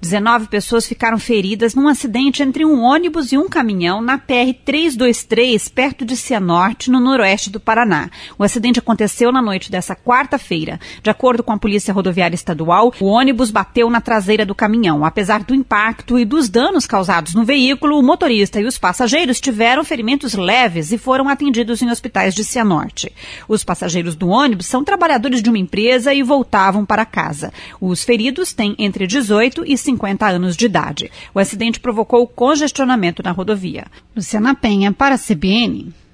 19 pessoas ficaram feridas num acidente entre um ônibus e um caminhão na PR-323, perto de Cianorte, no noroeste do Paraná. O acidente aconteceu na noite dessa quarta-feira. De acordo com a Polícia Rodoviária Estadual, o ônibus bateu na traseira do caminhão. Apesar do impacto e dos danos causados no veículo, o motorista e os passageiros tiveram ferimentos leves e foram atendidos em hospitais de Cianorte. Os passageiros do ônibus são trabalhadores de uma empresa e voltavam para casa. Os feridos têm entre 18 e 50 anos de idade. O acidente provocou congestionamento na rodovia. Luciana Penha, para a CBN.